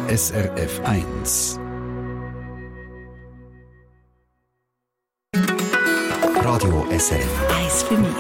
SRF 1. Radio SRF. Eins für mich.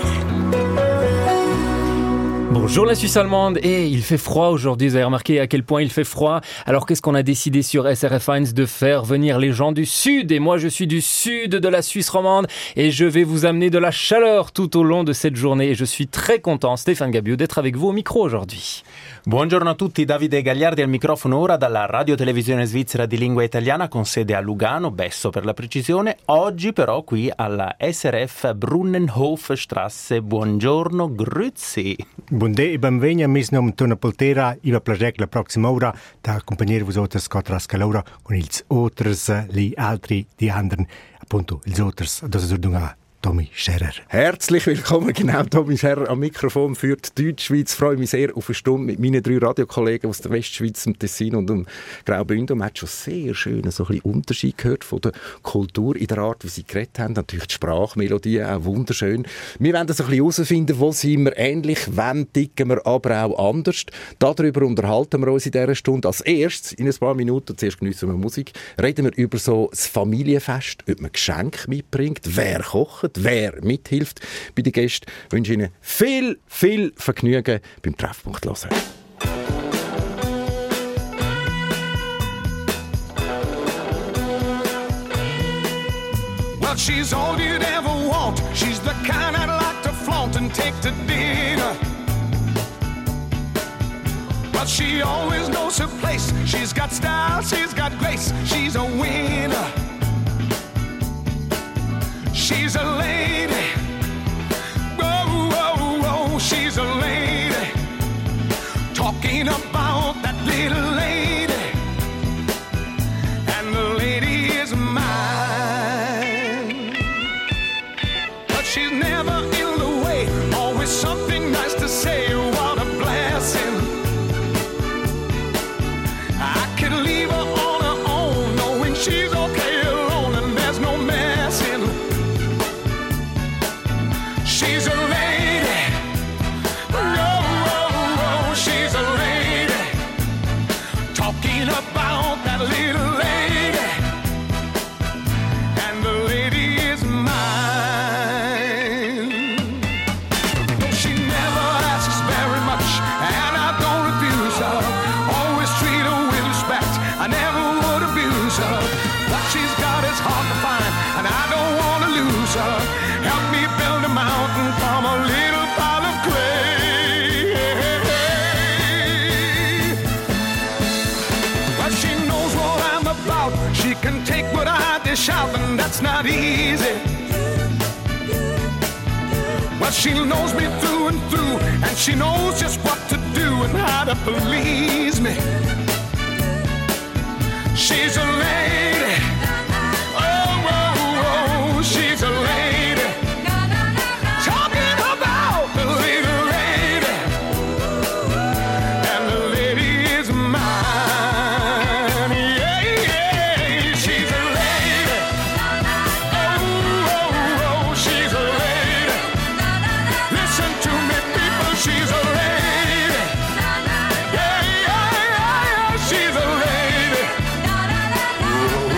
Bonjour la Suisse allemande, et il fait froid aujourd'hui, vous avez remarqué à quel point il fait froid. Alors qu'est-ce qu'on a décidé sur SRF 1 de faire venir les gens du sud, et moi je suis du sud de la Suisse romande et je vais vous amener de la chaleur tout au long de cette journée et je suis très content, Stéphane Gabiou, d'être avec vous au micro aujourd'hui. Buongiorno a tutti, Davide Gagliardi al microfono ora dalla Radio-Televisione Svizzera di lingua italiana con sede a Lugano, Besso per la precisione, oggi però qui alla SRF Brunnenhofenstrasse. Buongiorno, grüezi. Buondì e benvenuti, mi sono Tona Poltera, io piacere la prossima ora da accompagnare voi altri scottrascalora con gli altri di anderen, appunto, gli altri, das ist Tommy Scherer. Herzlich willkommen, genau, Tommy Scherer am Mikrofon für die Deutschschweiz. Ich freue mich sehr auf eine Stunde mit meinen 3 Radiokollegen aus der Westschweiz, dem Tessin und dem Graubünden. Man hat schon sehr schön so ein bisschen Unterschied gehört von der Kultur in der Art, wie sie geredet haben. Natürlich die Sprachmelodie auch wunderschön. Wir wollen das ein bisschen herausfinden, wo sind wir ähnlich, wann ticken wir aber auch anders. Darüber unterhalten wir uns in dieser Stunde. Als erstes, in ein paar Minuten, zuerst geniessen wir Musik, reden wir über so das Familienfest, ob man Geschenke mitbringt, wer kocht, wer mithilft bei den Gästen. Ich wünsche Ihnen viel Vergnügen beim Treffpunkt hören. Well, she's all you'd ever want. She's the kind I'd like to flaunt and take to dinner. But she always knows her place. She's got style, she's got grace. She's a winner. She's a lady, oh, oh, oh, she's a lady. Talking about that little lady, and the lady is mine. But she's never in the way, always something nice to say, what a blessing. I can leave her on her own, knowing she's okay alone, and there's no messing. She's a lady, oh, oh, oh, she's a lady, talking about that little lady, and the lady is mine. No, she never asks very much, and I don't refuse her, always treat her with respect, I never would abuse her. What she's got is hard to find, and I don't want to lose her. Help me build a mountain from a little pile of clay. Well, she knows what I'm about. She can take what I dish out, and that's not easy. Well, she knows me through and through, and she knows just what to do and how to please me. She's a lady, oh, oh, oh, she's a lady. Talking about the little lady, and the lady is mine. Yeah, yeah, she's a lady. Oh, oh, oh, she's a lady. Listen to me, people, she's a lady. Yeah, yeah, yeah, yeah, she's a lady. Oh,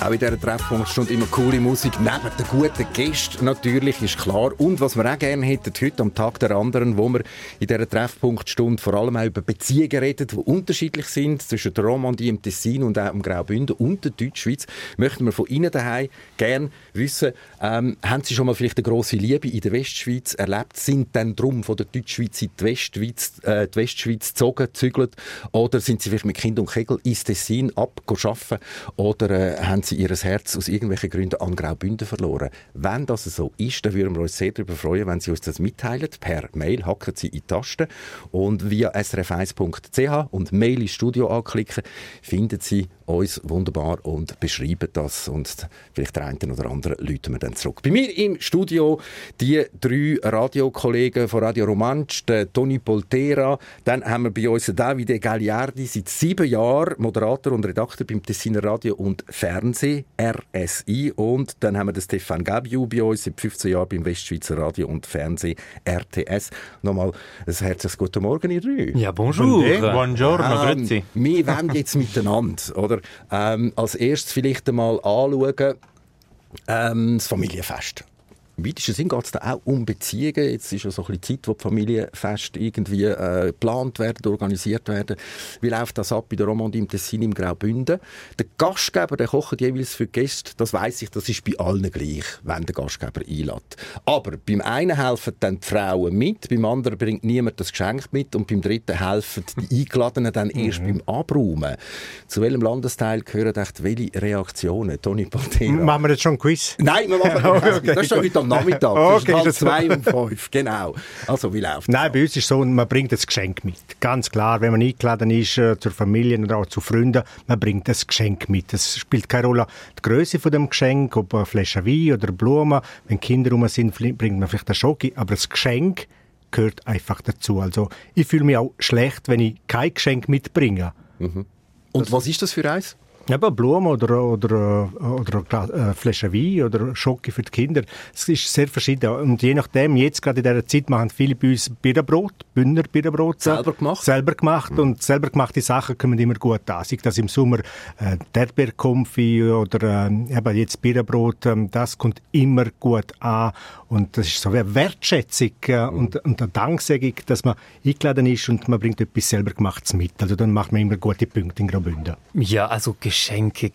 Auch in dieser Treffpunktstunde immer coole Musik, neben den guten Gästen natürlich, ist klar. Und was wir auch gerne hätten, heute am Tag der anderen, wo wir in dieser Treffpunktstunde vor allem auch über Beziehungen reden, die unterschiedlich sind, zwischen der Romandie, im Tessin und auch im Graubünden und der Deutschschweiz, möchten wir von Ihnen daheim gerne wissen, haben Sie schon mal vielleicht eine grosse Liebe in der Westschweiz erlebt? Sind dann drum von der Deutschschweiz in die Westschweiz gezogen, gezügelt? Oder sind Sie vielleicht mit Kind und Kegel ins Tessin arbeiten? Oder haben Sie Ihr Herz aus irgendwelchen Gründen an Graubünden verloren? Wenn das so ist, dann würden wir uns sehr darüber freuen, wenn Sie uns das mitteilen. Per Mail hacken Sie in die Tasten und via srf1.ch und Mail ins Studio anklicken, finden Sie uns wunderbar und beschreiben das. Und vielleicht der einen oder andere läuten wir dann zurück. Bei mir im Studio die 3 Radiokollegen von Radio Romansch, der Toni Poltera, dann haben wir bei uns Davide Gagliardi, seit 7 Jahren Moderator und Redakteur beim Tessiner Radio und Fernsehen, RSI. Und dann haben wir den Stefan Gabiu bei uns, seit 15 Jahren beim Westschweizer Radio und Fernsehen, RTS. Nochmal ein herzliches guten Morgen, ihr 3. Ja, bonjour. Buongiorno, grüezi. Wir wollen jetzt miteinander, oder? Als erstes vielleicht einmal anschauen, das Familienfest. Im weitesten Sinn geht es da auch um Beziehungen. Jetzt ist ja so ein bisschen Zeit, wo die Familienfeste irgendwie geplant werden, organisiert werden. Wie läuft das ab bei der Romandie im Tessin im Graubünden? Der Gastgeber, der kocht jeweils für die Gäste. Das weiss ich, das ist bei allen gleich, wenn der Gastgeber einlädt. Aber beim einen helfen dann die Frauen mit, beim anderen bringt niemand das Geschenk mit und beim dritten helfen die Eingeladenen dann erst beim Abräumen. Zu welchem Landesteil gehören echt welche Reaktionen? Toni Poltera. Machen wir jetzt schon ein Quiz? Nein, wir machen Okay, das ist doch heute am Nachmittag. Okay, Zwischen 2 und 5, genau. Also, wie läuft das? Nein, bei uns ist es so, man bringt das Geschenk mit. Ganz klar, wenn man eingeladen ist zur Familie oder auch zu Freunden, man bringt das Geschenk mit. Es spielt keine Rolle die Größe von dem Geschenk, ob eine Flasche Wein oder Blumen. Wenn Kinder rum sind, bringt man vielleicht eine Schoki, aber das Geschenk gehört einfach dazu. Also, ich fühle mich auch schlecht, wenn ich kein Geschenk mitbringe. Mhm. Und was ist das für eins? Eben Blumen oder eine Flasche Wein oder Schoki für die Kinder. Es ist sehr verschieden. Und je nachdem, jetzt gerade in dieser Zeit machen viele bei uns Birnenbrot, Bündner Birnenbrot. Selber gemacht? Selber gemacht. Mhm. Und selber gemachte Sachen kommen immer gut an. Sei das im Sommer Erdbeerkonfi oder eben jetzt Birnenbrot, das kommt immer gut an. Und das ist so eine Wertschätzung und eine Danksagung, dass man eingeladen ist und man bringt etwas selber Gemachtes mit. Also dann macht man immer gute Punkte in Graubünden. Ja, also Geschenke.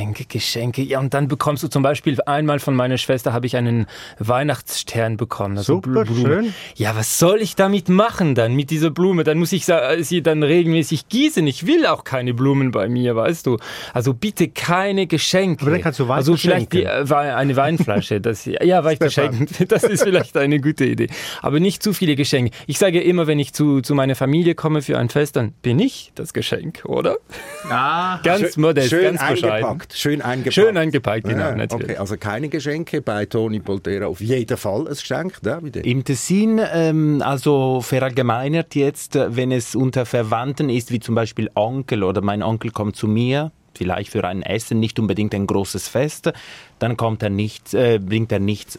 Ja, und dann bekommst du zum Beispiel einmal von meiner Schwester habe ich einen Weihnachtsstern bekommen. Also super, Blume. schön. Ja, was soll ich damit machen dann mit dieser Blume? Dann muss ich sie dann regelmäßig gießen. Ich will auch keine Blumen bei mir, weißt du. Also bitte keine Geschenke. Aber dann kannst du Wein also vielleicht eine Weinflasche. Wein schenken. Das ist vielleicht eine gute Idee. Aber nicht zu viele Geschenke. Ich sage immer, wenn ich zu meiner Familie komme für ein Fest, dann bin ich das Geschenk, oder? Ah, Ganz modest. Schön ganz eingepackt. Schön eingepackt, genau, ja, natürlich. Okay, also keine Geschenke bei Toni Poltera. Auf jeden Fall ein Geschenk. David. im Tessin, also verallgemeinert jetzt, wenn es unter Verwandten ist, wie zum Beispiel Onkel oder mein Onkel kommt zu mir, vielleicht für ein Essen, nicht unbedingt ein großes Fest, dann bringt er nichts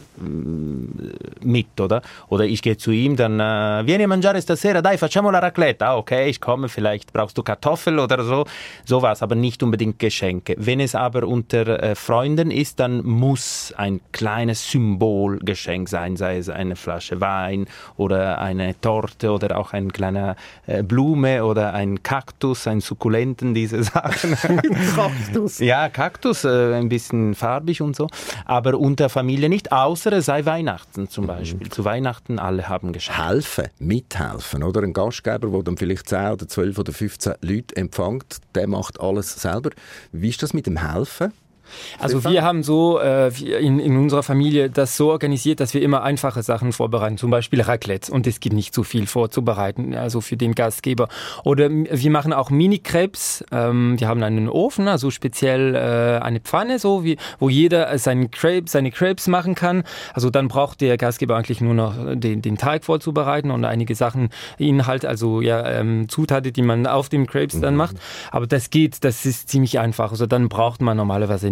mit, oder? Oder ich gehe zu ihm, dann vieni a mangiare stasera, dai, facciamo la raclette. Ah, okay, ich komme, vielleicht brauchst du Kartoffel oder so. Sowas, aber nicht unbedingt Geschenke. Wenn es aber unter Freunden ist, dann muss ein kleines Symbolgeschenk sein, sei es eine Flasche Wein oder eine Torte oder auch eine kleine Blume oder ein Kaktus, ein Sukkulenten, diese Sachen. Kaktus. Ja, Kaktus, ein bisschen farbig und so. Aber unter Familie nicht, außer es sei Weihnachten zum Beispiel. Zu Weihnachten alle haben Geschenke. Mithelfen, oder? Ein Gastgeber, der dann vielleicht 10 oder 12 oder 15 Leute empfängt, der macht alles selber. Wie ist das mit dem Helfen? Also wir haben so in unserer Familie das so organisiert, dass wir immer einfache Sachen vorbereiten, zum Beispiel Raclette, und es geht nicht so viel vorzubereiten, also für den Gastgeber. Oder wir machen auch Mini-Crepes, wir haben einen Ofen, also speziell eine Pfanne, so wo jeder seine Crepes machen kann. Also dann braucht der Gastgeber eigentlich nur noch den Teig vorzubereiten und einige Sachen, Inhalt, also Zutaten, die man auf dem Crepes dann macht. Aber das ist ziemlich einfach. Also dann braucht man normalerweise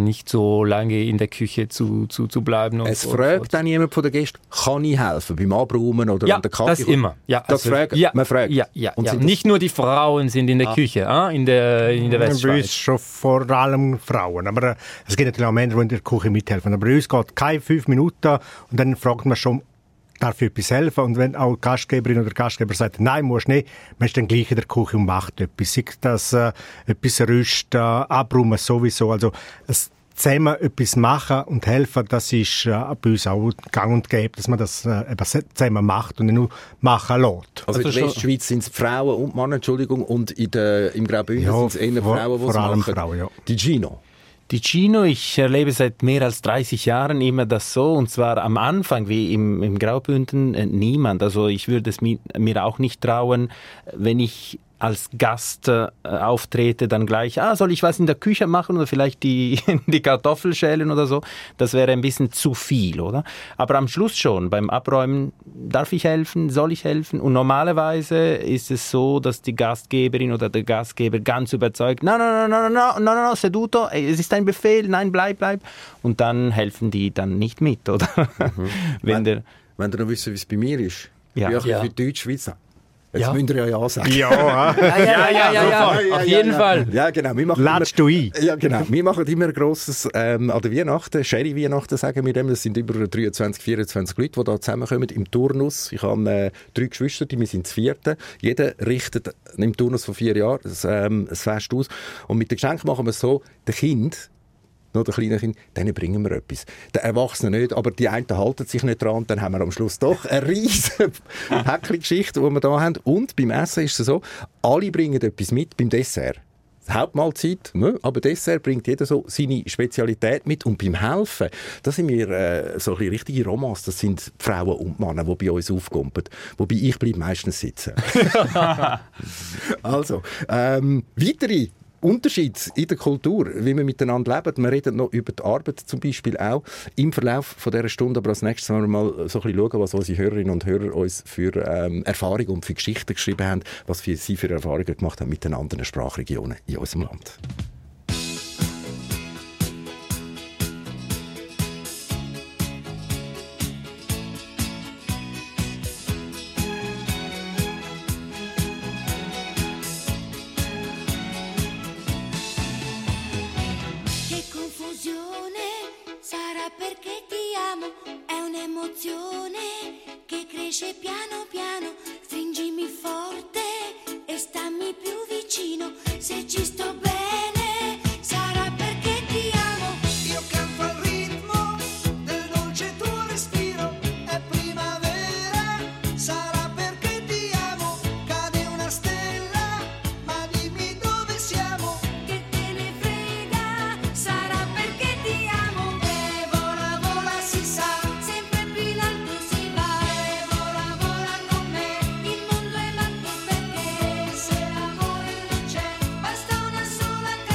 nicht so lange in der Küche zu bleiben. Es fragt dann jemand von den Gästen, kann ich helfen beim Abräumen oder ja, an der Kaffee? Das immer. Ja, das also, fragen, ja, man fragt. Ja. Nicht nur die Frauen sind in der Küche, in der Westschweiz. Bei uns schon vor allem Frauen. Aber es gibt natürlich auch Männer, die in der Küche mithelfen. Aber bei uns geht keine 5 Minuten und dann fragt man schon, darf ich etwas helfen? Und wenn auch die Gastgeberin oder der Gastgeber sagt, nein, musst nicht, man ist dann gleich in der Küche und macht etwas. Sei das etwas rüsten, abräumen sowieso. Also zusammen etwas machen und helfen, das ist bei uns auch gang und gäbe, dass man das zusammen macht und nicht nur machen lässt. Also in der Westschweiz sind es Frauen und Männer, Entschuldigung, und im Graubünden sind es eher Frauen, die es machen. Frauen, ja. Die Gino. Die Gino, ich erlebe seit mehr als 30 Jahren immer das so, und zwar am Anfang, wie im Graubünden, niemand. Also ich würde es mir auch nicht trauen, wenn ich als Gast auftrete, dann gleich, soll ich was in der Küche machen oder vielleicht die Kartoffel schälen oder so? Das wäre ein bisschen zu viel, oder? Aber am Schluss schon, beim Abräumen, darf ich helfen, soll ich helfen? Und normalerweise ist es so, dass die Gastgeberin oder der Gastgeber ganz überzeugt, no, seduto, es ist ein Befehl, nein, bleib. Und dann helfen die dann nicht mit, oder? Wenn ihr noch wissen, wie es bei mir ist. Ja. Ich bin für die Deutschschweizer. Jetzt müsst ihr ja sagen. Ja, Auf jeden Fall. Ja, genau. Ladst du ein? Ja, genau. Wir machen immer ein grosses, an der Weihnachten, Sherry-Weihnachten sagen wir dem. Das sind über 23, 24 Leute, die da zusammenkommen im Turnus. Ich habe 3 Geschwister, wir sind das 4. Jeder richtet im Turnus von 4 Jahren das Fest aus. Und mit den Geschenken machen wir es so, der Kind, noch der kleinen Kind, denen bringen wir etwas. Den Erwachsenen nicht, aber die einen halten sich nicht dran und dann haben wir am Schluss doch eine riesige Päckchen-Geschichte, die wir da haben. Und beim Essen ist es so, alle bringen etwas mit beim Dessert. Hauptmahlzeit, ne? Aber Dessert bringt jeder so seine Spezialität mit. Und beim Helfen, da sind wir so ein bisschen richtige Romans, das sind die Frauen und Männer, die bei uns aufkumpen. Wobei ich bleibe meistens sitzen. Also, weitere Unterschied in der Kultur, wie wir miteinander leben. Wir reden noch über die Arbeit zum Beispiel auch im Verlauf von dieser Stunde. Aber als nächstes wollen wir mal so ein bisschen schauen, was unsere Hörerinnen und Hörer uns für Erfahrungen und für Geschichten geschrieben haben, was sie für Erfahrungen gemacht haben mit den anderen Sprachregionen in unserem Land. Sarà perché ti amo, è un'emozione che cresce piano piano. Stringimi forte e stammi più vicino. Se ci sto bene, sarà perché ti amo. Io canto al ritmo del dolce tuo respiro. È primavera, sarà perché ti amo. Cade una stella, ma dimmi dove siamo. Che te ne frega, sarà perché ti amo. Si sa, sempre più in alto si va. E vola con me, il mondo è matto perché se l'amore non c'è, basta una sola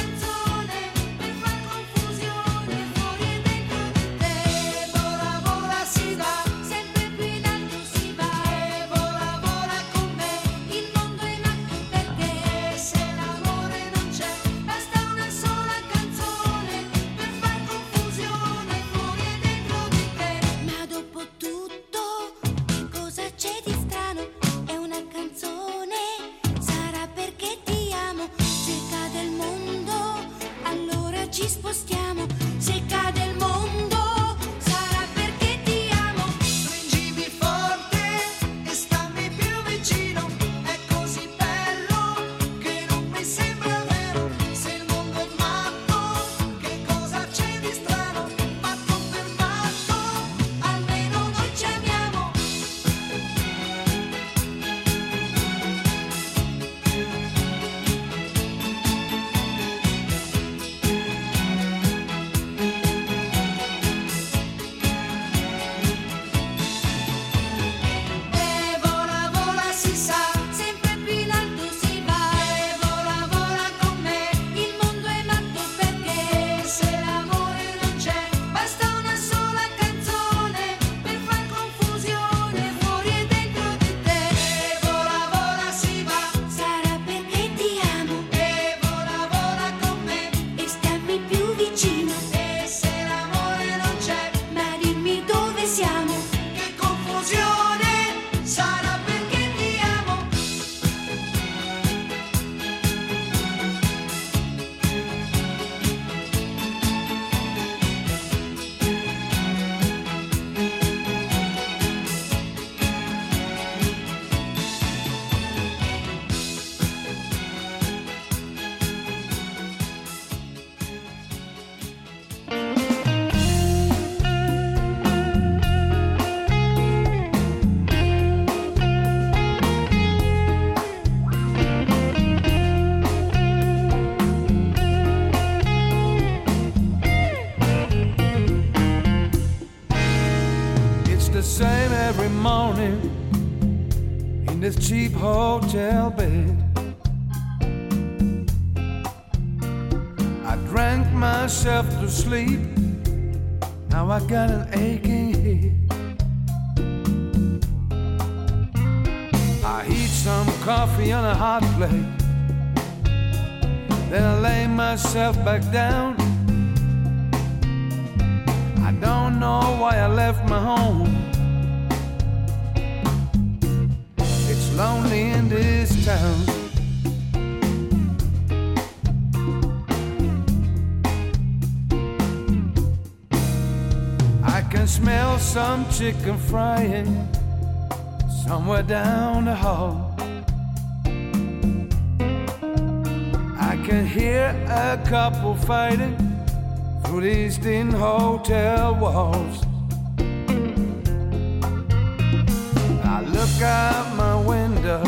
the same every morning in this cheap hotel bed. I drank myself to sleep. Now I got an aching head. I heat some coffee on a hot plate. Then I lay myself back down. I don't know why I left my home. It's lonely in this town. I can smell some chicken frying somewhere down the hall. I can hear a couple fighting through these thin hotel walls. I look out my window,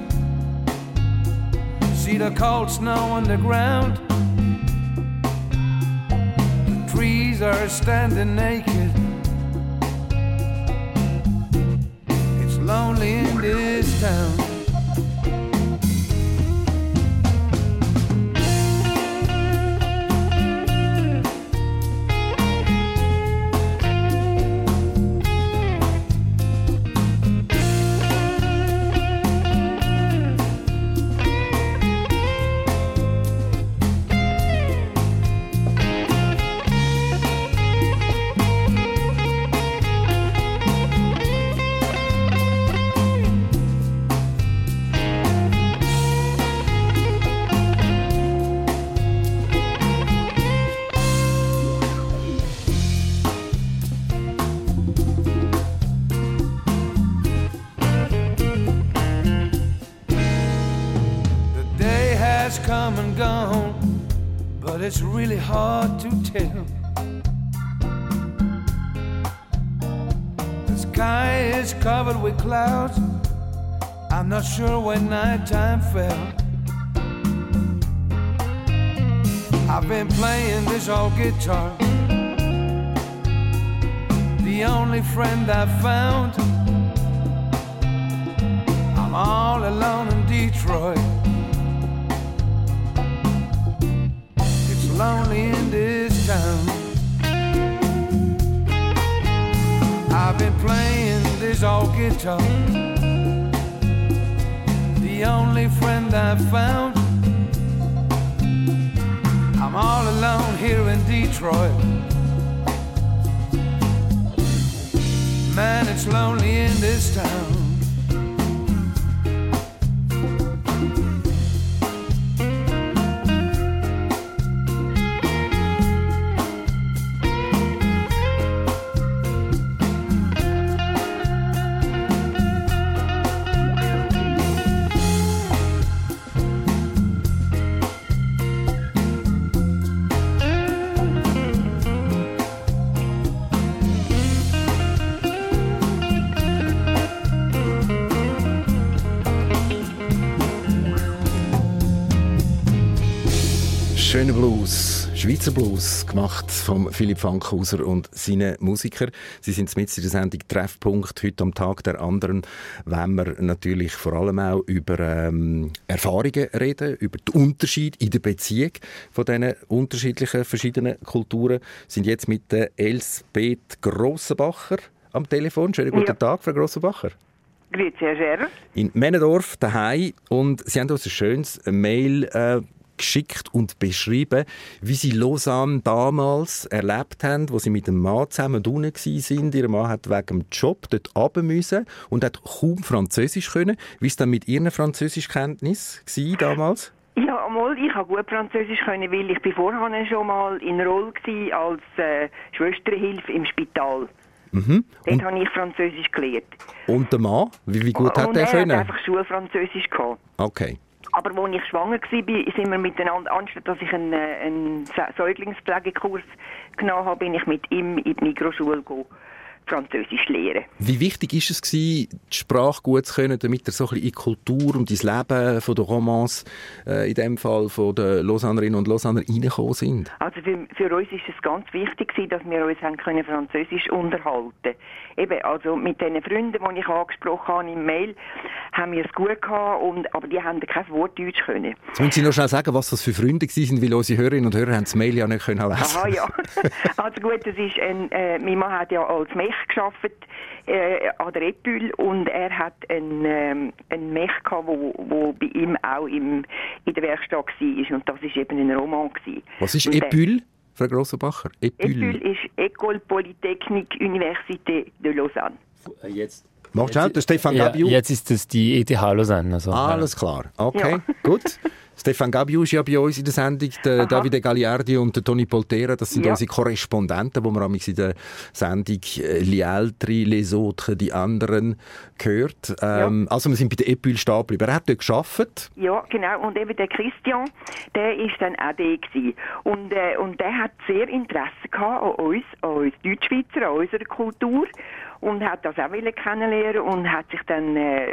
see the cold snow on the ground. The trees are standing naked. It's lonely in this town. Come and gone, but it's really hard to tell. The sky is covered with clouds. I'm not sure when nighttime fell. I've been playing this old guitar, the only friend I've found. I'm all alone in Detroit. Lonely in this town. I've been playing this old guitar, the only friend I've found. I'm all alone here in Detroit. Man, it's lonely in this town. Schöner Blues, Schweizer Blues, gemacht von Philipp Fankhauser und seinen Musikern. Sie sind mit in der Sendung Treffpunkt. Heute am Tag der anderen wollen wir natürlich vor allem auch über Erfahrungen reden, über den Unterschied in der Beziehung von diesen unterschiedlichen, verschiedenen Kulturen. Wir sind jetzt mit der Elsbeth Grossenbacher am Telefon. Schönen guten Tag, Frau Grossenbacher. Grüezi, Herr Scherer. In Männendorf daheim, und Sie haben uns ein schönes Mail geschickt und beschrieben, wie Sie Lausanne damals erlebt haben, wo Sie mit dem Mann zusammen unten waren. Ihr Mann hat wegen dem Job dort runter müssen und hat kaum Französisch können. Wie war es dann mit Ihren Französischkenntnis damals? Ja, einmal, ich konnte gut Französisch können, weil ich vorher schon mal in Rolle war als Schwesterhilfe im Spital. Mhm. Dort habe ich Französisch gelernt. Und der Mann? Wie gut hat er können? Er hat einfach Schulfranzösisch gehabt. Okay. Aber als ich schwanger war, sind wir miteinander, anstatt dass ich einen Säuglingspflegekurs genommen habe, bin ich mit ihm in die Mikroschule gegangen. Französisch lernen. Wie wichtig ist es gewesen, die Sprache gut zu können, damit ihr so ein bisschen in die Kultur und ins Leben von der Romance, in dem Fall von den Lausannerinnen und Lausanner, reingekommen sind? Also für uns ist es ganz wichtig gewesen, dass wir uns haben können Französisch unterhalten. Eben, also mit den Freunden, die ich angesprochen habe im Mail, haben wir es gut gehabt, aber die haben kein Wort Deutsch können. Jetzt müssen Sie noch schnell sagen, was das für Freunde waren, weil unsere Hörerinnen und Hörer haben das Mail ja nicht lesen können. Aha, ja. Also gut, das ist mein Mann hat ja als Mech gearbeitet an der Epül und er hat einen Mech gehabt, wo bei ihm auch in der Werkstatt war und das ist eben ein Roman gewesen. Was ist Epül, Frau Grossenbacher? Epül ist École Polytechnique Université de Lausanne. Jetzt. Macht schnell, der Stefan Gabiu. Jetzt ist es die ETH Lausanne. Also, alles klar. Okay, gut. Stefan Gabiu ist ja bei uns in der Sendung, der Davide Gagliardi und der Toni Poltera, das sind unsere Korrespondenten, die man in der Sendung «Les Altri, les autres», die anderen, gehört. Also wir sind bei der Epül stehen geblieben. Er hat dort gearbeitet. Ja, genau. Und eben der Christian, der ist dann auch der gewesen. Und der hat sehr Interesse gehabt an uns Deutschschweizer, an unserer Kultur. Und hat das auch kennenlernen und hat sich dann,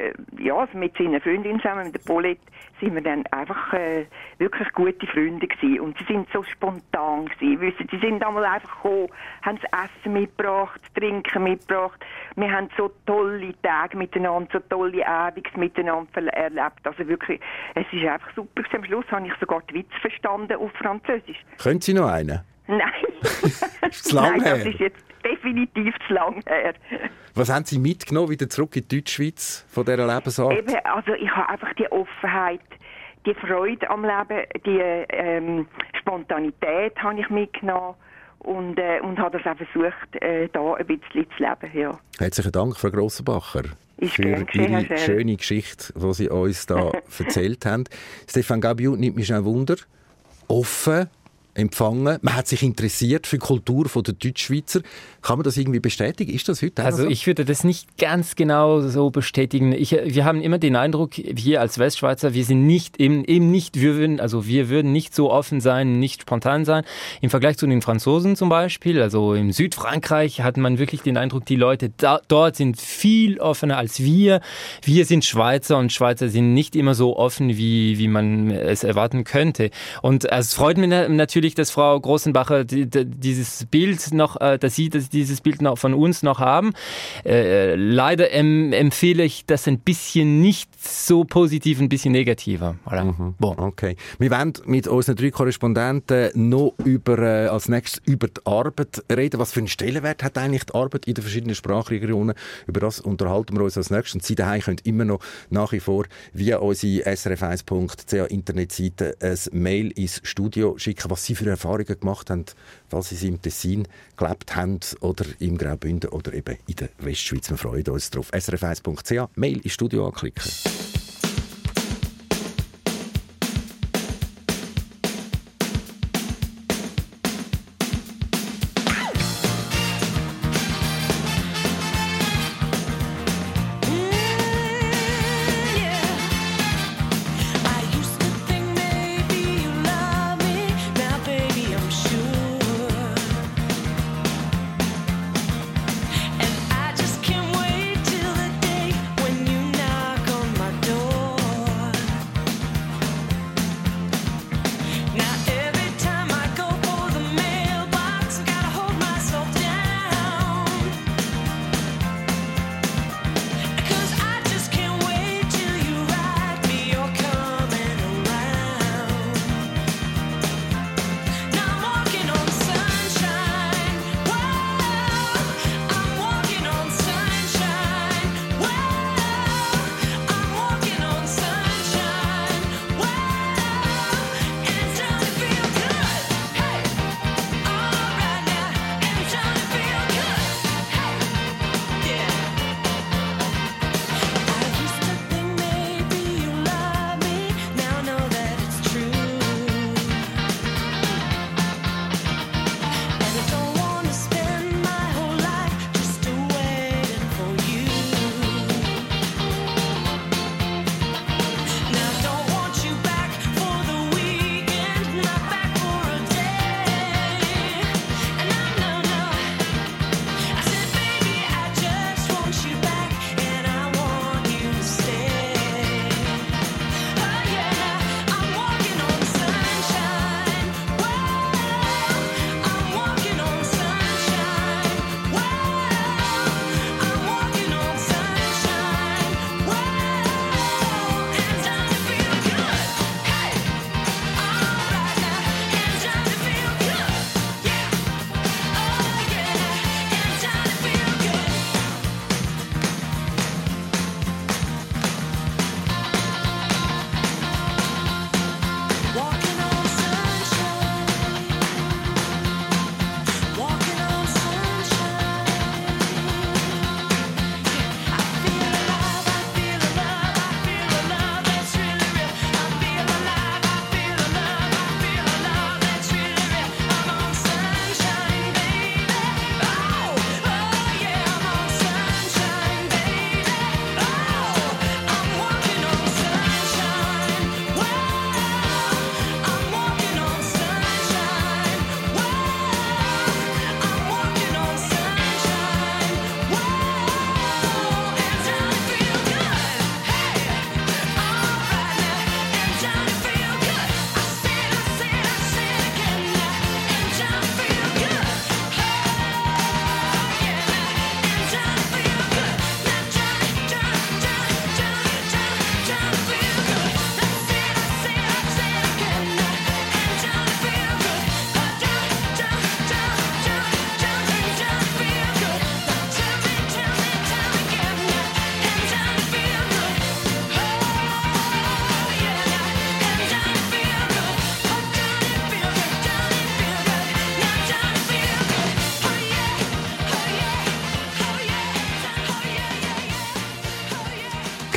mit seiner Freundin zusammen, mit der Paulette, sind wir dann einfach wirklich gute Freunde gewesen. Und sie sind so spontan gewesen. Wissen, sie sind einmal einfach gekommen, haben das Essen mitgebracht, das Trinken mitgebracht. Wir haben so tolle Tage miteinander, so tolle Abende miteinander erlebt. Also wirklich, es ist einfach super gewesen. Am Schluss habe ich sogar die Witze verstanden auf Französisch. Können Sie noch einen? Nein. Ist zu lang her? Das ist jetzt definitiv zu lang her. Was haben Sie mitgenommen wieder zurück in die Deutschschweiz von dieser Lebensart? Eben, also ich habe einfach die Offenheit, die Freude am Leben, die Spontanität habe ich mitgenommen und habe das auch versucht, da ein bisschen zu leben. Ja. Herzlichen Dank, Frau Grossenbacher, für Ihre schöne Geschichte, die Sie uns da erzählt haben. Stefan Gabiu, nimmt mich schnell Wunder. Offen, empfangen. Man hat sich interessiert für die Kultur der Deutschschweizer. Kann man das irgendwie bestätigen? Ist das heute Also so? ich würde das nicht ganz genau so bestätigen. Wir haben immer den Eindruck, hier als Westschweizer, wir sind wir würden nicht so offen sein, nicht spontan sein. Im Vergleich zu den Franzosen zum Beispiel, also in Südfrankreich hat man wirklich den Eindruck, die Leute dort sind viel offener als wir. Wir sind Schweizer und Schweizer sind nicht immer so offen, wie man es erwarten könnte. Und es freut mich natürlich, dass Frau Grossenbacher dieses Bild noch, dass Sie dieses Bild noch von uns noch haben. Leider empfehle ich das ein bisschen nicht so positiv, ein bisschen negativer. Voilà. Bon. Okay. Wir werden mit unseren 3 Korrespondenten noch als nächstes über die Arbeit reden. Was für einen Stellenwert hat eigentlich die Arbeit in den verschiedenen Sprachregionen? Über das unterhalten wir uns als nächstes. Und Sie daheim können immer noch nach wie vor via unsere srf1.ch Internetseite ein Mail ins Studio schicken, was Sie für Erfahrungen gemacht haben, falls Sie im Tessin gelebt haben oder im Graubünden oder eben in der Westschweiz. Wir freuen uns drauf. srf1.ch, Mail ins Studio anklicken. And I just can't wait till the day when you knock on my door.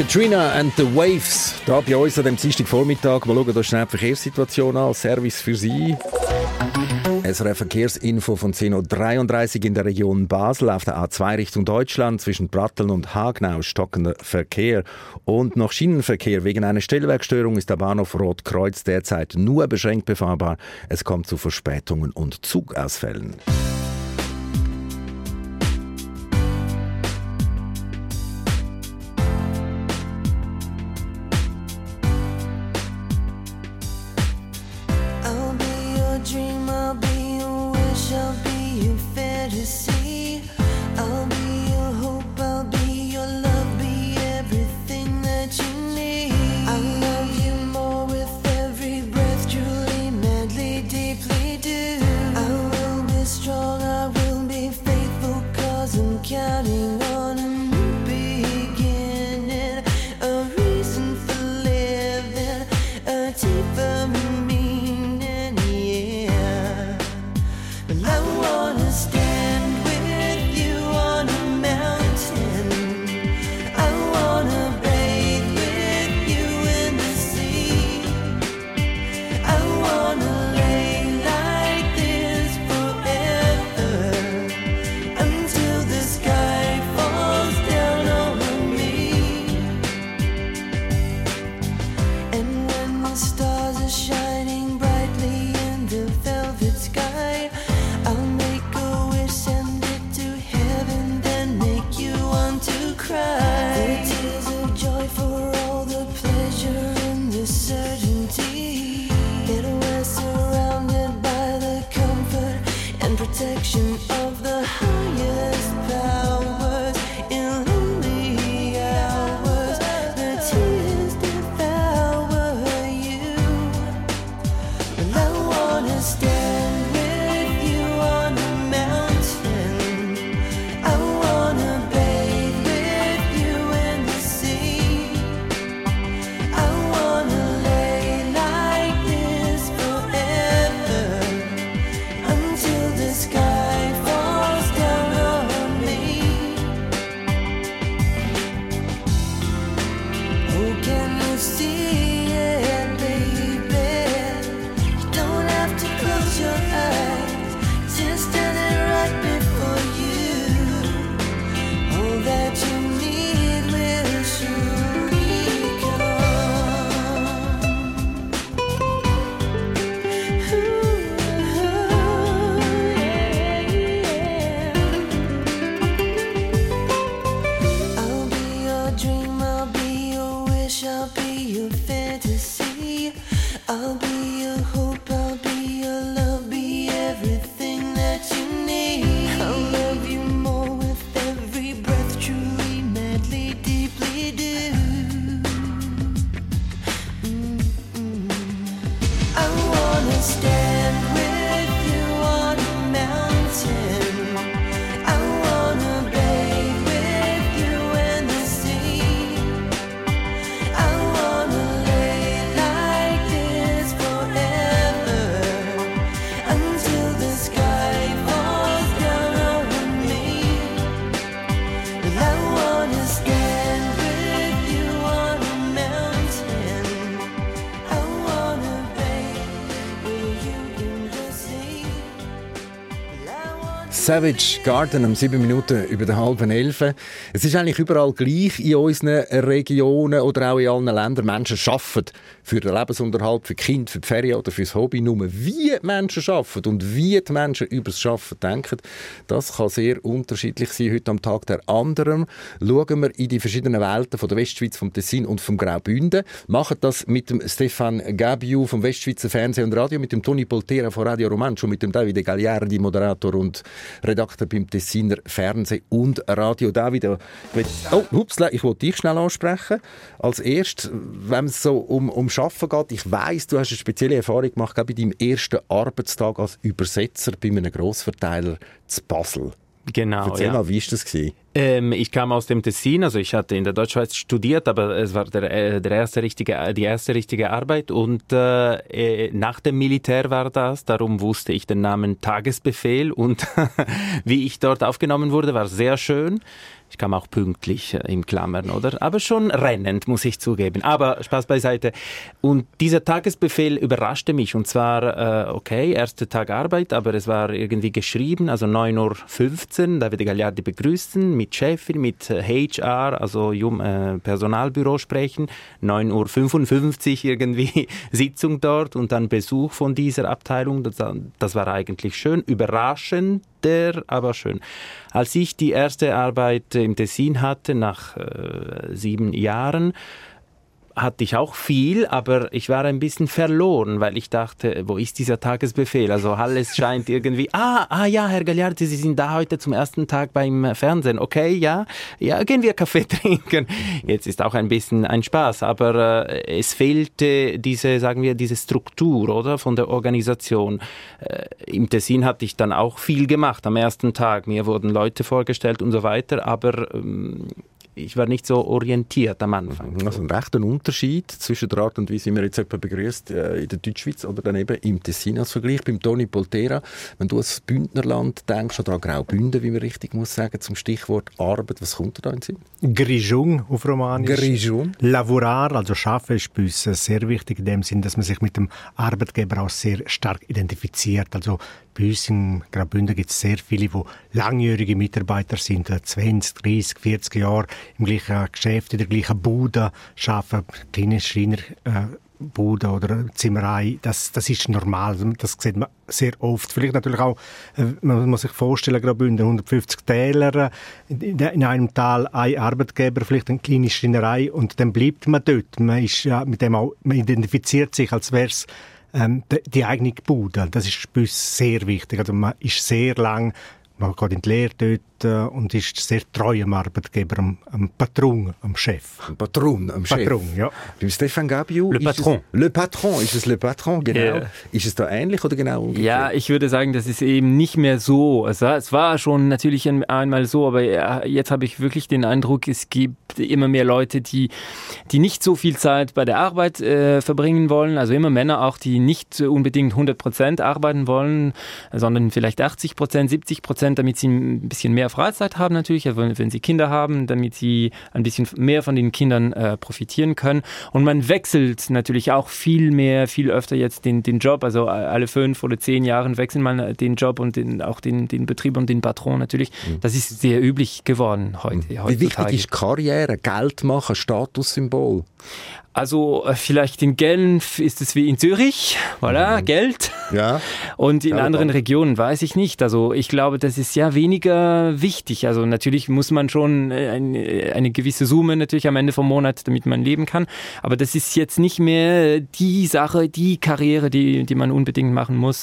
Katrina and the Waves, da bei uns an dem Dienstagvormittag. Mal schauen, da schnell die Verkehrssituation an, Service für Sie. SRF Verkehrsinfo von 10.33 Uhr in der Region Basel auf der A2 Richtung Deutschland zwischen Bratteln und Hagnau stockender Verkehr. Und nach Schienenverkehr wegen einer Stellwerkstörung ist der Bahnhof Rotkreuz derzeit nur beschränkt befahrbar. Es kommt zu Verspätungen und Zugausfällen. Savage Garden um 7 Minuten über der 10:30. Es ist eigentlich überall gleich in unseren Regionen oder auch in allen Ländern. Menschen arbeiten für den Lebensunterhalt, für die Kinder, für die Ferien oder fürs Hobby. Nur wie die Menschen arbeiten und wie die Menschen über das Arbeiten denken, das kann sehr unterschiedlich sein. Heute am Tag der anderen schauen wir in die verschiedenen Welten von der Westschweiz, vom Tessin und vom Graubünden. Machen das mit dem Stefan Gabiu vom Westschweizer Fernsehen und Radio, mit dem Toni Poltera von Radio Romansch und mit dem Davide Gagliardi, Moderator und Redakteur beim Tessiner Fernsehen und Radio. Davide, ich wollte dich schnell ansprechen. Als erstes, wenn es so um Arbeiten geht, ich weiss, du hast eine spezielle Erfahrung gemacht bei deinem ersten Arbeitstag als Übersetzer bei einem Grossverteiler zu Basel. Genau, Erzähl mal, wie war das? Ich kam aus dem Tessin, also ich hatte in der Deutschschweiz studiert, aber es war die erste richtige Arbeit und nach dem Militär war das, darum wusste ich den Namen Tagesbefehl und wie ich dort aufgenommen wurde, war sehr schön. Ich kam auch pünktlich in Klammern, oder? Aber schon rennend, muss ich zugeben. Aber Spaß beiseite. Und dieser Tagesbefehl überraschte mich. Und zwar, okay, erster Tag Arbeit, aber es war irgendwie geschrieben, also 9:15 Uhr, Davide Gagliardi begrüßen, mit Chefin, mit HR, also Personalbüro sprechen, 9:55 Uhr irgendwie Sitzung dort und dann Besuch von dieser Abteilung. Das war eigentlich schön, überraschend, aber schön. Als ich die erste Arbeit im Tessin hatte, nach 7 Jahren, hatte ich auch viel, aber ich war ein bisschen verloren, weil ich dachte, wo ist dieser Tagesbefehl? Also alles scheint irgendwie, ja, Herr Gagliardi, Sie sind da heute zum ersten Tag beim Fernsehen. Okay, ja, gehen wir Kaffee trinken. Jetzt ist auch ein bisschen ein Spaß, aber es fehlte diese Struktur, oder, von der Organisation. Im Tessin hatte ich dann auch viel gemacht am ersten Tag. Mir wurden Leute vorgestellt und so weiter, aber ich war nicht so orientiert am Anfang. Also ein rechter Unterschied zwischen der Art und Weise, wie man jetzt jemanden begrüßt in der Deutschschweiz oder dann eben im Tessin als Vergleich. Beim Toni Poltera, wenn du ans Bündnerland denkst oder an Graubünden, wie man richtig muss sagen, zum Stichwort Arbeit, was kommt da in den Sinn? Grigiun auf Romanisch. Grigiun. Lavorare, also arbeiten, ist bei uns sehr wichtig in dem Sinn, dass man sich mit dem Arbeitgeber auch sehr stark identifiziert. Also bei uns in Graubünden gibt es sehr viele, die langjährige Mitarbeiter sind, 20, 30, 40 Jahre im gleichen Geschäft, in der gleichen Bude arbeiten, kleine Schreinerbude oder Zimmerei. Das ist normal, das sieht man sehr oft. Vielleicht natürlich auch, man muss sich vorstellen, Graubünden 150 Täler, in einem Tal ein Arbeitgeber, vielleicht eine kleine Schreinerei und dann bleibt man dort. Man ist ja mit dem auch, man identifiziert sich, als wäre es die eigene Bude. Das ist bei uns sehr wichtig. Also man ist sehr lang, man geht in die Lehre dort und ist sehr treu am Arbeitgeber, am Patron, am Chef. Am Patron, am Chef. Patron, ja. Beim Stefan Gabiu Le Patron. Ist es Le Patron, genau. Yeah. Ist es da ähnlich oder genau umgekehrt? Ja, ich würde sagen, das ist eben nicht mehr so. Es war schon natürlich einmal so, aber jetzt habe ich wirklich den Eindruck, es gibt immer mehr Leute, die nicht so viel Zeit bei der Arbeit verbringen wollen, also immer Männer auch, die nicht unbedingt 100% arbeiten wollen, sondern vielleicht 80%, 70%, damit sie ein bisschen mehr Freizeit haben natürlich, wenn sie Kinder haben, damit sie ein bisschen mehr von den Kindern profitieren können. Und man wechselt natürlich auch viel öfter jetzt den Job, also alle 5 oder 10 Jahren wechselt man den Job und auch den Betrieb und den Patron natürlich. Das ist sehr üblich geworden heutzutage. Wie wichtig ist Karriere, Geld machen, Statussymbol? Also vielleicht in Genf ist es wie in Zürich, voilà, Geld. Ja. Und in anderen Regionen weiß ich nicht. Also ich glaube, das ist ja weniger wichtig. Also natürlich muss man schon eine gewisse Summe natürlich am Ende vom Monat, damit man leben kann. Aber das ist jetzt nicht mehr die Sache, die Karriere, die man unbedingt machen muss,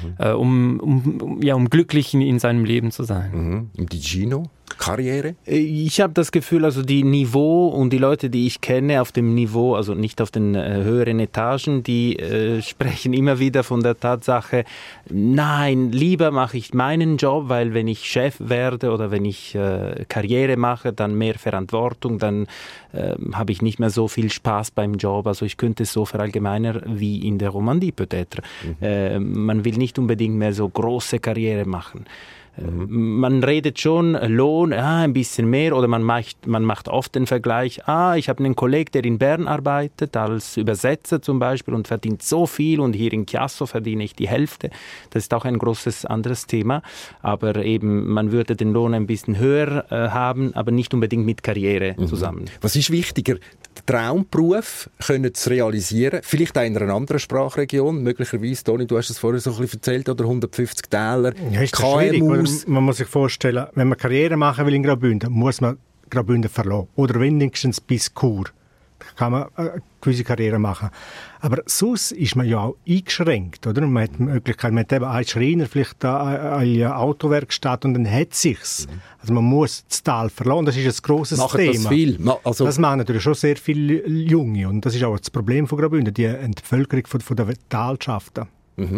um glücklich in seinem Leben zu sein. Im Ticino? Karriere? Ich habe das Gefühl, also die Niveau und die Leute, die ich kenne auf dem Niveau, also nicht auf den höheren Etagen, die sprechen immer wieder von der Tatsache, nein, lieber mache ich meinen Job, weil wenn ich Chef werde oder wenn ich Karriere mache, dann mehr Verantwortung, dann habe ich nicht mehr so viel Spaß beim Job. Also ich könnte es so verallgemeinern wie in der Romandie peut-être. Man will nicht unbedingt mehr so große Karriere machen. Man redet schon Lohn, ein bisschen mehr, oder man macht oft den Vergleich, ich habe einen Kollegen, der in Bern arbeitet, als Übersetzer zum Beispiel, und verdient so viel, und hier in Chiasso verdiene ich die Hälfte. Das ist auch ein großes anderes Thema, aber eben, man würde den Lohn ein bisschen höher haben, aber nicht unbedingt mit Karriere zusammen. Was ist wichtiger, den Traumberuf können zu realisieren, vielleicht auch in einer anderen Sprachregion, möglicherweise, Toni, du hast es vorher so ein bisschen erzählt, oder 150 Täler, ja, ist KMUs. Man muss sich vorstellen, wenn man Karriere machen will in Graubünden, muss man Graubünden verlassen. Oder wenigstens bis Chur. Da kann man eine gewisse Karriere machen. Aber sonst ist man ja auch eingeschränkt, oder? Man hat die Möglichkeit, man hat eben einen Schreiner, vielleicht eine Autowerkstatt, und dann hat es sich's. Also man muss das Tal verlassen, das ist ein grosses Thema. Das viel? Das machen natürlich schon sehr viele Junge, und das ist auch das Problem von Graubünden, die Entvölkerung von der Talschaften.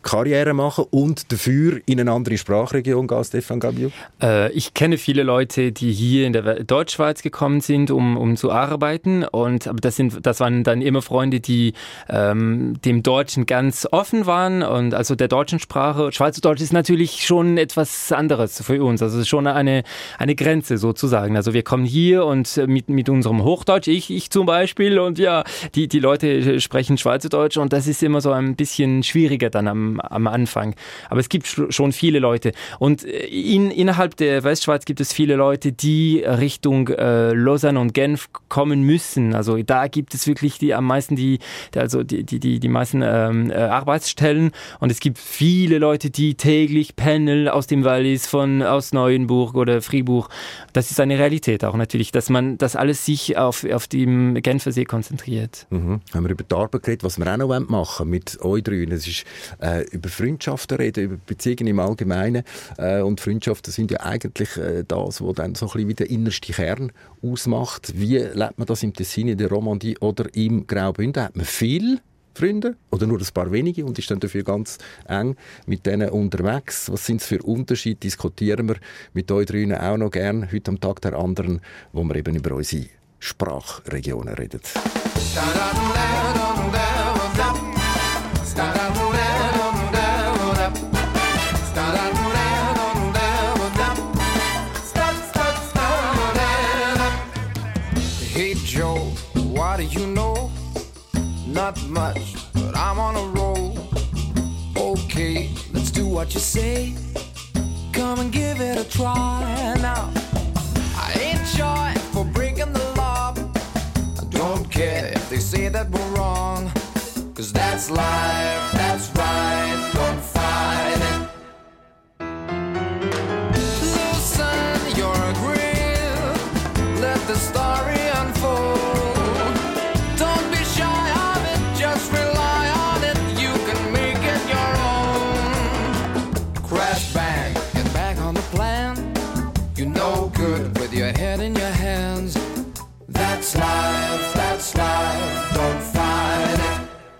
Karriere machen und dafür in eine andere Sprachregion gehen, Stefan Gabiu? Ich kenne viele Leute, die hier in der Deutschschweiz gekommen sind, um zu arbeiten. Aber das waren dann immer Freunde, die dem Deutschen ganz offen waren. Und also der deutschen Sprache, Schweizerdeutsch ist natürlich schon etwas anderes für uns. Also es ist schon eine Grenze sozusagen. Also wir kommen hier und mit unserem Hochdeutsch, ich zum Beispiel, und ja, die Leute sprechen Schweizerdeutsch und das ist immer so ein bisschen schwieriger dann am Anfang. Aber es gibt schon viele Leute. Und innerhalb der Westschweiz gibt es viele Leute, die Richtung Lausanne und Genf kommen müssen. Also da gibt es wirklich die meisten Arbeitsstellen und es gibt viele Leute, die täglich pendeln aus dem Wallis, aus Neuenburg oder Fribourg. Das ist eine Realität auch natürlich, dass man das alles sich auf dem Genfersee konzentriert. Mhm. Haben wir über die Arbeit geredet, was wir auch noch machen wollen mit euch drei. Es ist über Freundschaften reden, über Beziehungen im Allgemeinen. Und Freundschaften sind ja eigentlich das, was dann so ein bisschen wie der innerste Kern ausmacht. Wie lebt man das im Tessin, in der Romandie oder im Graubünden? Hat man viel Freunde oder nur ein paar wenige und ist dann dafür ganz eng mit denen unterwegs? Was sind es für Unterschiede? Diskutieren wir mit euch drei auch noch gern heute am Tag der anderen, wo wir eben über unsere Sprachregionen reden. Hey Joe, what do you know? Not much, but I'm on a roll. Okay, let's do what you say. Come and give it a try now. I ain't shy for breaking the law. I don't care if they say that we're wrong. 'Cause that's life, that's right, don't fight it. Loosen your grip, let the story unfold. Don't be shy of it, just rely on it. You can make it your own. Crash bang, get back on the plan. You know good with your head in your hands. That's life, don't fight it.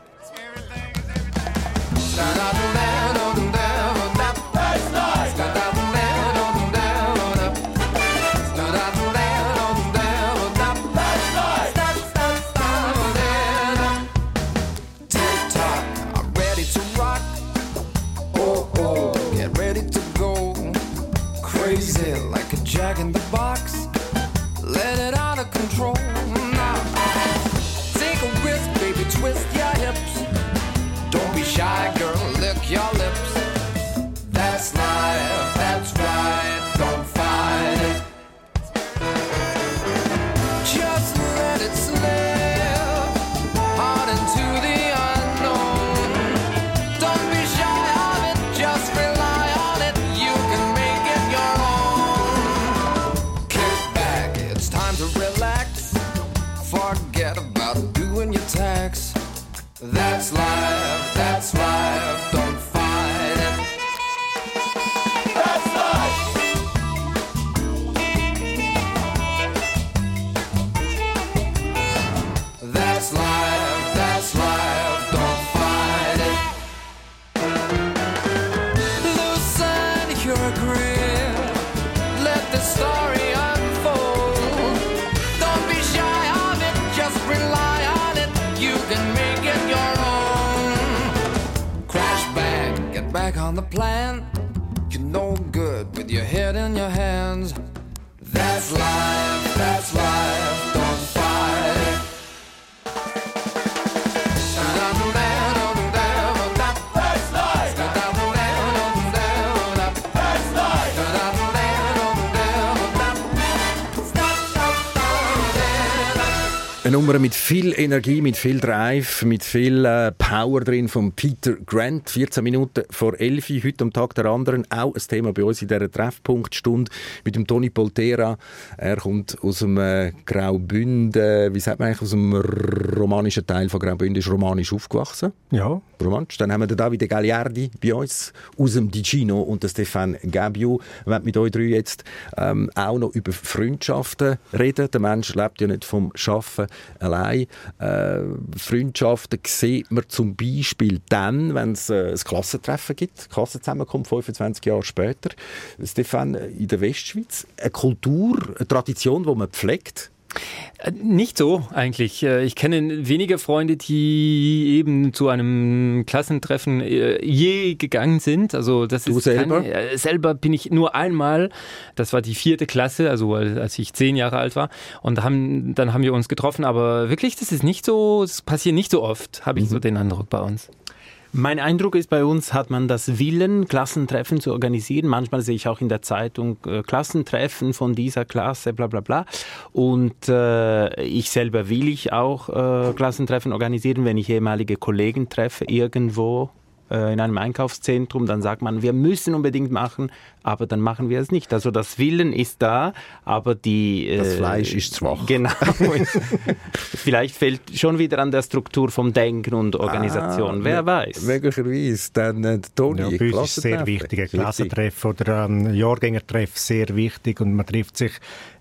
TikTok, I'm ready to rock. Oh, get ready to go. Crazy like a jack in the box. Let it out of control now. Take a risk, baby, twist your hips. Don't be shy, girl, lick your lips. That's life, that's right, don't fight it. Just let it slip, out into the unknown. Don't be shy of it, just rely on it. You can make it your own. Kick back, it's time to relax. Forget about doing your tax. That's life, don't fight it. That's life. That's life, don't fight it. Loosen your grip, let the story unfold. Don't be shy of it, just rely on it. You can make it your own. Crash bang, get back on the plan. You're no good with your head in your hands. That's life, don't fight it. Eine Nummer mit viel Energie, mit viel Drive, mit viel Power drin von Peter Grant. 14 Minuten vor 11 Uhr, heute am Tag der anderen. Auch ein Thema bei uns in dieser Treffpunktstunde mit dem Toni Poltera. Er kommt aus dem Graubünden, wie sagt man eigentlich, aus dem romanischen Teil von Graubünden, ist romanisch aufgewachsen. Ja. Romansch. Dann haben wir den Davide Gagliardi bei uns aus dem Ticino und den Stefan Gabiu. Wir werden mit euch drei jetzt auch noch über Freundschaften reden. Der Mensch lebt ja nicht vom Schaffen, allein. Freundschaften sieht man zum Beispiel dann, wenn es ein Klassentreffen gibt, Klassenzusammenkunft 25 Jahre später. Stefan, in der Westschweiz, eine Kultur, eine Tradition, die man pflegt? Nicht so eigentlich. Ich kenne wenige Freunde, die eben zu einem Klassentreffen je gegangen sind. Also das du ist selber? Selber bin ich nur einmal. Das war die 4. Klasse, also als ich 10 Jahre alt war. Und dann haben wir uns getroffen. Aber wirklich, das passiert nicht so oft, habe ich so den Eindruck bei uns. Mein Eindruck ist, bei uns hat man das Willen, Klassentreffen zu organisieren. Manchmal sehe ich auch in der Zeitung Klassentreffen von dieser Klasse, bla bla bla. Und ich selber will auch Klassentreffen organisieren, wenn ich ehemalige Kollegen treffe, irgendwo in einem Einkaufszentrum, dann sagt man, wir müssen unbedingt machen, aber dann machen wir es nicht. Also das Willen ist da, aber das Fleisch ist schwach. Genau. Vielleicht fehlt schon wieder an der Struktur vom Denken und Organisation. Wer weiß. Möglicherweise. Dann Toni, ja, bei uns ist es sehr wichtig. Ein Klassentreffen oder ein Jahrgängertreffen sehr wichtig und man trifft sich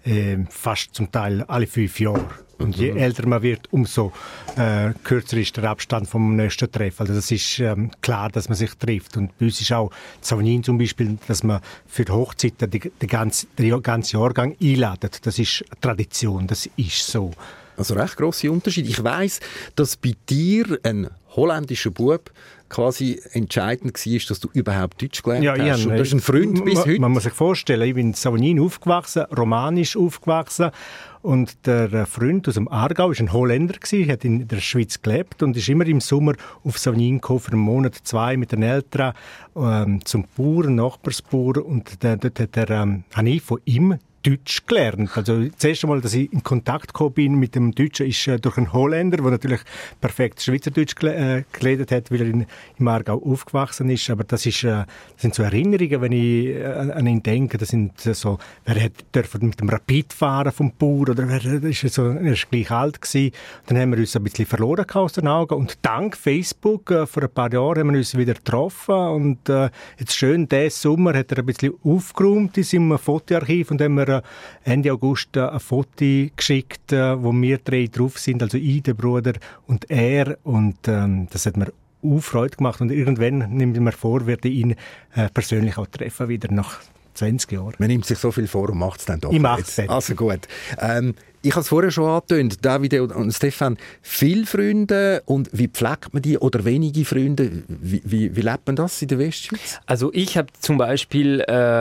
fast zum Teil alle 5 Jahre. Und je älter man wird, umso kürzer ist der Abstand vom nächsten Treffen. Also das ist klar, dass man sich trifft. Und bei uns ist auch Savognin zum Beispiel, dass man für die Hochzeiten den ganzen Jahrgang einladet. Das ist Tradition, das ist so. Also recht grosse Unterschiede. Ich weiss, dass bei dir ein holländischer Bub quasi entscheidend war, dass du überhaupt Deutsch gelernt hast. Und das ist ein Freund bis heute. Man muss sich vorstellen, ich bin in Savognin aufgewachsen, romanisch aufgewachsen. Und der Freund aus dem Aargau war ein Holländer, hat in der Schweiz gelebt und ist immer im Sommer auf Savognin gekommen, für einen Monat, 2 mit den Eltern zum Bauern, Nachbarsbauern. Und dort habe ich von ihm Deutsch gelernt. Also das erste Mal, dass ich in Kontakt gekommen bin mit dem Deutschen, ist durch einen Holländer, der natürlich perfekt Schweizerdeutsch geredet hat, weil er im Aargau aufgewachsen ist. Aber das sind so Erinnerungen, wenn ich an ihn denke. Das sind so, wer durfte mit dem Rapid fahren vom Bauer oder er ist gleich alt gewesen. Dann haben wir uns ein bisschen verloren aus den Augen und dank Facebook vor ein paar Jahren haben wir uns wieder getroffen und jetzt schön, diesen Sommer hat er ein bisschen aufgeräumt in seinem Fotoarchiv und haben wir Ende August ein Foto geschickt, wo wir 3 drauf sind, also ich, der Bruder und er. Und das hat mir auch Freude gemacht. Und irgendwann nimmt mir vor, werde ich ihn persönlich auch treffen, wieder nach 20 Jahren. Man nimmt sich so viel vor und macht es dann doch. Ich mache es. Also gut. Ich habe es vorher schon angetönt, David und Stefan, viele Freunde und wie pflegt man die oder wenige Freunde? Wie lebt man das in der Westschweiz? Also ich habe zum Beispiel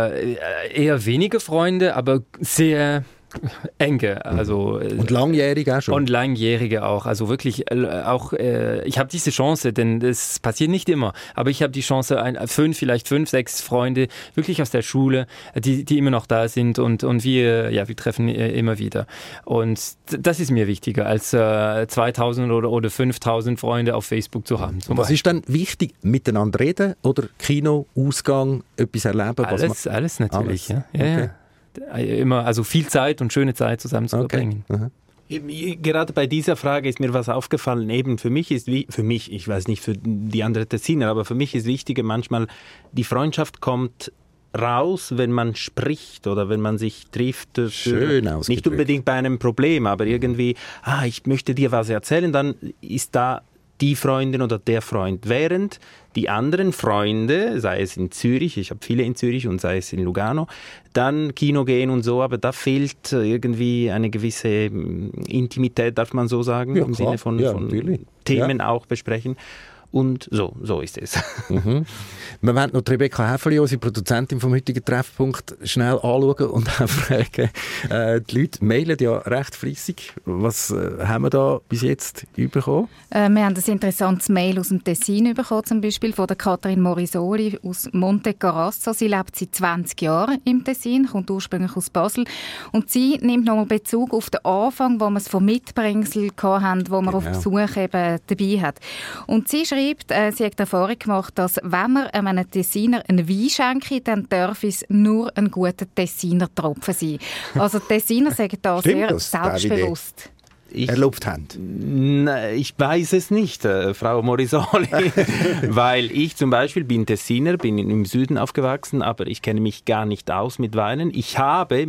eher wenige Freunde, aber sehr enge. Also, und langjährige auch schon? Und langjährige auch. Also wirklich auch, ich habe diese Chance, denn das passiert nicht immer, aber ich habe die Chance, vielleicht 5, 6 Freunde wirklich aus der Schule, die immer noch da sind und wir treffen immer wieder. Und das ist mir wichtiger, als 2000 oder 5000 Freunde auf Facebook zu haben. Was ist dann wichtig? Miteinander reden oder Kino, Ausgang, etwas erleben? Alles natürlich. Alles. Ja. Okay. Immer, also viel Zeit und schöne Zeit zusammen zu verbringen. Okay. Gerade bei dieser Frage ist mir was aufgefallen. Eben für mich, ich weiß nicht für die anderen Tessiner, aber für mich ist wichtiger manchmal, die Freundschaft kommt raus, wenn man spricht oder wenn man sich trifft. Schön ausgedrückt. Nicht unbedingt bei einem Problem, aber irgendwie, ich möchte dir was erzählen, dann ist da die Freundin oder der Freund. Während die anderen Freunde, sei es in Zürich, ich habe viele in Zürich und sei es in Lugano, dann Kino gehen und so, aber da fehlt irgendwie eine gewisse Intimität, darf man so sagen, im Sinne von Themen auch besprechen. Und so ist es. Wir werden noch Rebecca Häferli, unsere Produzentin vom heutigen Treffpunkt, schnell anschauen und auch fragen. Die Leute mailen ja recht fleissig. Was haben wir da bis jetzt bekommen? Wir haben ein interessantes Mail aus dem Tessin bekommen, zum Beispiel von der Katrin Morisoli aus Monte Carasso. Sie lebt seit 20 Jahren im Tessin, kommt ursprünglich aus Basel. Und sie nimmt nochmal Bezug auf den Anfang, wo wir es von Mitbringsel hatten, wo man auf Besuch eben dabei hat. Und sie schreibt, sie hat die Erfahrung gemacht, dass wenn man einem Tessiner einen Wein schenkt, dann darf es nur ein guter Tessiner Tropfen sein. Also die Tessiner sagen da sehr selbstbewusst. Erlaubt haben? Ich weiß es nicht, Frau Morisoli, weil ich zum Beispiel bin Tessiner, bin im Süden aufgewachsen, aber ich kenne mich gar nicht aus mit Weinen. Ich habe mit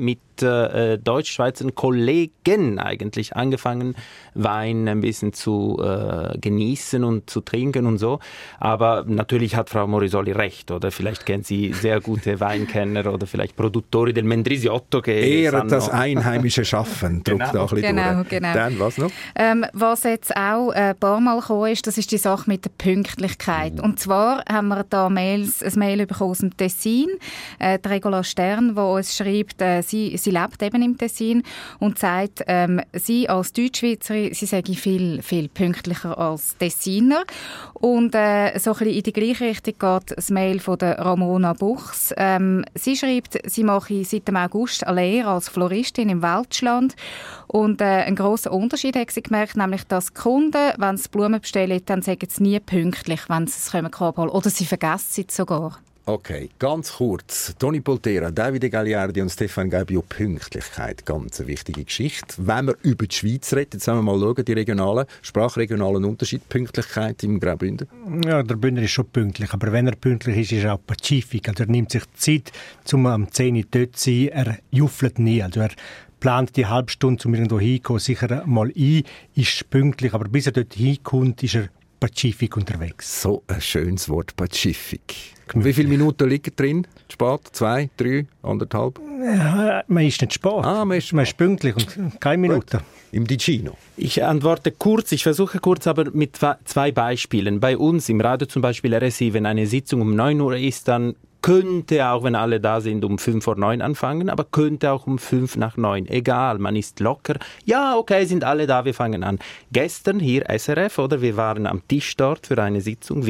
Deutsch-Schweizer Kollegen eigentlich angefangen, Wein ein bisschen zu genießen und zu trinken und so. Aber natürlich hat Frau Morisoli recht, oder? Vielleicht kennt sie sehr gute Weinkenner oder vielleicht Produttori del Mendrisiotto. Eher das einheimische Schaffen, drückt da ein bisschen durch. Genau. Dann, was noch? Was jetzt auch ein paar Mal gekommen ist, das ist die Sache mit der Pünktlichkeit. Und zwar haben wir da ein Mail bekommen aus dem Tessin, die Regula Stern, die uns schreibt, sie lebt eben im Tessin und sagt, sie als Deutschschweizerin, sie sei viel, viel pünktlicher als Tessiner. Und so ein bisschen in die gleiche Richtung geht das Mail von der Ramona Buchs. Sie schreibt, sie mache seit dem August eine Lehre als Floristin im Welschland. Und einen grossen Unterschied hat sie gemerkt, nämlich dass die Kunden, wenn sie Blumen bestellen, dann sagen sie nie pünktlich, wenn sie es abholen. Oder sie vergessen es sogar. Okay, ganz kurz. Toni Poltera, Davide Gagliardi und Stefan Gabbio, Pünktlichkeit, ganz eine wichtige Geschichte. Wenn wir über die Schweiz reden, jetzt wollen wir mal schauen, die sprachregionalen Unterschied, Pünktlichkeit im Graubünden. Ja, der Bündner ist schon pünktlich, aber wenn er pünktlich ist, ist er auch pazifik. Also er nimmt sich Zeit, um am 10 Uhr dort zu sein, er juffelt nie. Also er plant die halbe Stunde, um irgendwo hinzukommen, sicher mal ein, ist pünktlich, aber bis er dort hinkommt, ist er pazifik unterwegs. So ein schönes Wort, pazifik. Wie viele Minuten liegen drin? Spät? 2, 3, 1,5? Ja, man ist nicht spät. Man ist pünktlich und keine Minute. Im Ticino. Ich antworte kurz, ich versuche kurz, aber mit 2 Beispielen. Bei uns im Radio zum Beispiel RSI, wenn eine Sitzung um 9 Uhr ist, dann könnte auch, wenn alle da sind, um 5 vor 9 anfangen, aber könnte auch um 5 nach 9. Egal, man ist locker. Ja, okay, sind alle da, wir fangen an. Gestern hier SRF, oder? Wir waren am Tisch dort für eine Sitzung.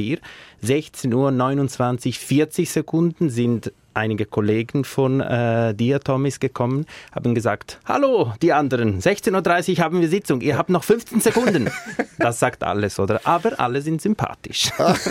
16:29 Uhr, 40 Sekunden sind einige Kollegen von Diatomis gekommen, haben gesagt, hallo, die anderen, 16:30 Uhr haben wir Sitzung, ihr habt noch 15 Sekunden. Das sagt alles, oder? Aber alle sind sympathisch.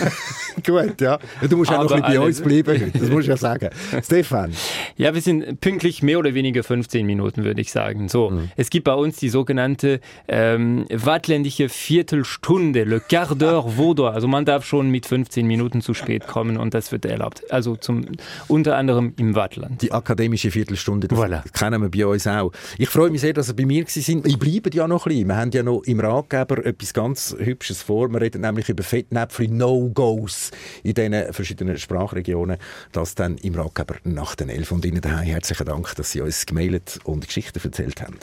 Gut, ja. Du musst auch noch ein bisschen bei uns bleiben, das muss ich ja sagen. Stefan? Ja, wir sind pünktlich mehr oder weniger 15 Minuten, würde ich sagen. So, Es gibt bei uns die sogenannte wattländische Viertelstunde, le quart d'heure vaudois. Also man darf schon mit 15 Minuten zu spät kommen und das wird erlaubt. Also unter anderem im Wattland. Die akademische Viertelstunde, das kennen wir bei uns auch. Ich freue mich sehr, dass Sie bei mir waren. Ich bleibe ja noch ein bisschen. Wir haben ja noch im Ratgeber etwas ganz Hübsches vor. Wir reden nämlich über Fettnäpfchen-No-Gos in diesen verschiedenen Sprachregionen. Das dann im Ratgeber nach den 11. Und Ihnen daheim herzlichen Dank, dass Sie uns gemailt und Geschichten erzählt haben.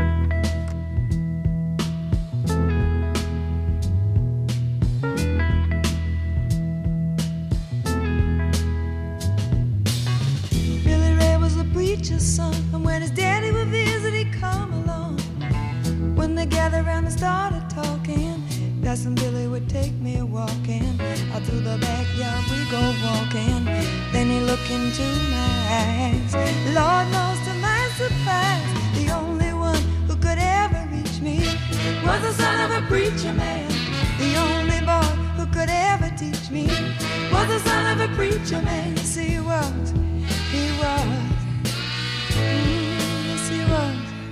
Preacher's son, and when his daddy would visit, he'd come along. When they gathered around and started talking, Cousin Billy would take me walking. Out through the backyard we go walking. Then he looked into my eyes. Lord knows to my surprise, the only one who could ever reach me was the son of a preacher man. The only boy who could ever teach me was the son of a preacher man. Yes, he was. He was. Yes, he was.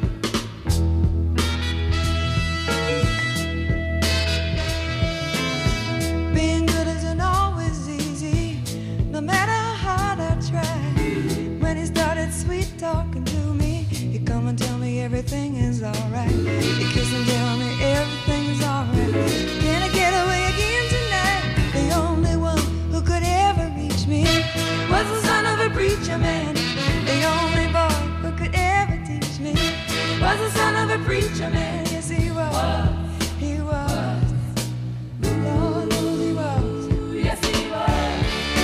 Being good isn't always easy, no matter how hard I try. When he started sweet talking to me, he'd come and tell me everything is alright. He'd kiss and tell me everything is alright. Can I get away again tonight? The only one who could ever reach me was the son of a preacher man. The only boy who could ever teach me was the son of a preacher man. Yes, he was. He was. Lord knows he was. Yes, he was.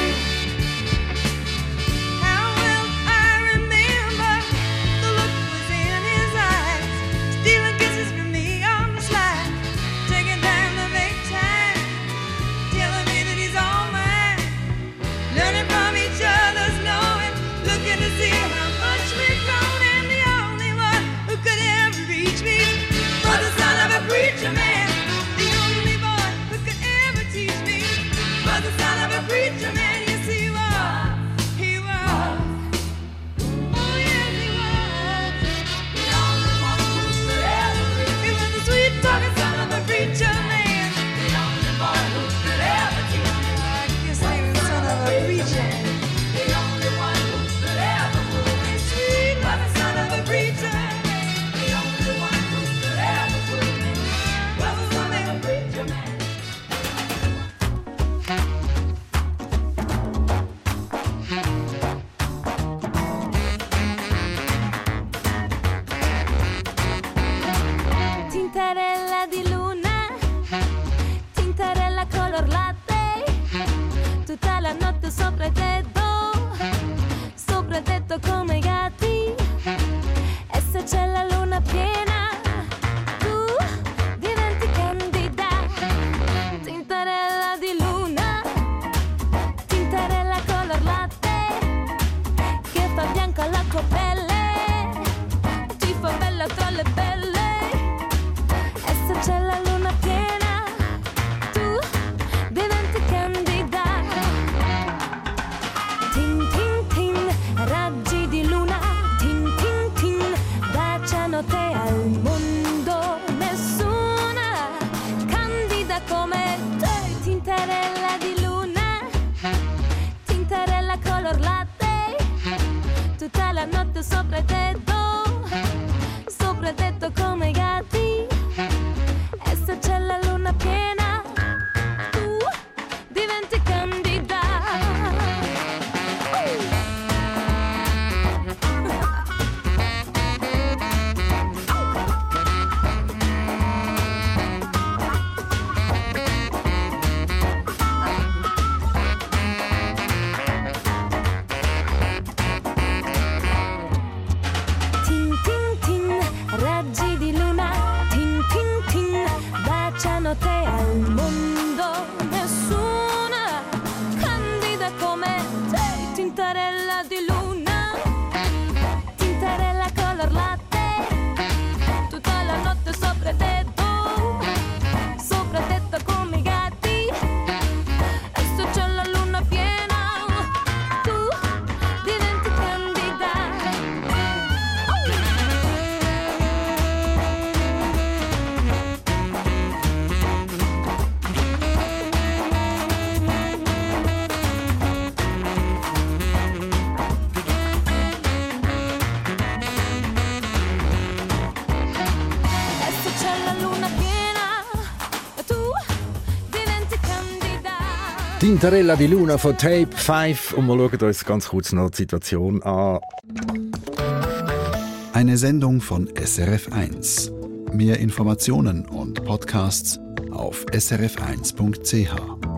How well I remember the look was in his eyes, stealing kisses from me on the slide, taking time to make time, telling me that he's all mine, learning from each other's knowing, looking to see how much we've grown, and the only one who could ever reach me tintarella di luna, tintarella color latte, tutta la notte sopra il tetto come i gatti. E se c'è la luna piena, tu diventi candida. Tintarella di luna, tintarella color latte, che fa bianca la tua pelle, ti fa bella tra le belle. E se c'è la luna piena, tu diventi candida. Tin tin tin, raggi di luna, tin tin tin, baciano te al mondo. Nessuna candida come te. Tintarella di luna, tintarella color latte, tutta la notte sopra il tetto come i gatti. E se c'è la luna piena, tu diventi candida. Tin tin tin, raggi di luna, tin tin tin, baciano te al mondo. Nessuna candida come te. Tintarella di luna, tintarella color latte, tutta la notte sopra il tetto come i gatti. E se c'è la luna piena, tu diventi candida. E se c'è la luna piena, tu diventi candida. Tintarella di Luna von Tape 5. Und wir schauen uns ganz kurz noch die Situation an. Eine Sendung von SRF1. Mehr Informationen und Podcasts auf srf1.ch.